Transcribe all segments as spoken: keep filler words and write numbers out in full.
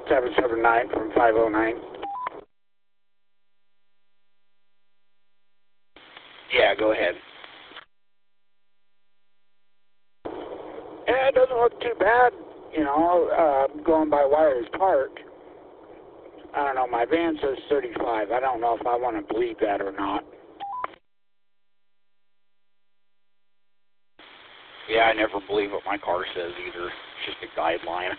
seven seven nine from five oh nine. Yeah, go ahead. Yeah, it doesn't look too bad, you know, uh, going by Wires Park. I don't know, my van says thirty-five. I don't know if I want to believe that or not. Yeah, I never believe what my car says either. It's just a guideline.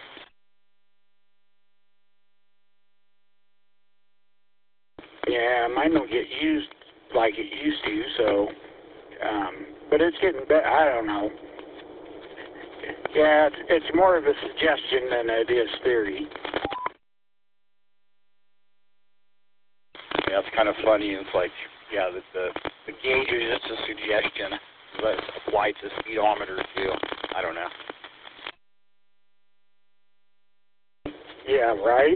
Yeah, mine don't get used like it used to, so, um, but it's getting better. I don't know. Yeah, it's, it's more of a suggestion than it is theory. Yeah, it's kind of funny. It's like, yeah, the, the, the gauge is just a suggestion, but it's applied to speedometer too. I don't know. Yeah, right?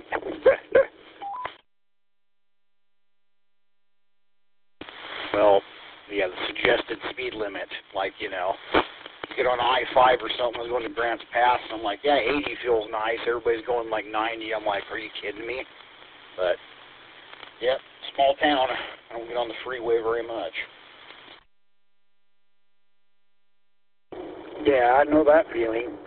Well, yeah, the suggested speed limit, like, you know, you get on I five or something, I was going to Grants Pass, and I'm like, yeah, eighty feels nice. Everybody's going like ninety. I'm like, are you kidding me? But, yep, small town. I don't get on the freeway very much. Yeah, I know that feeling.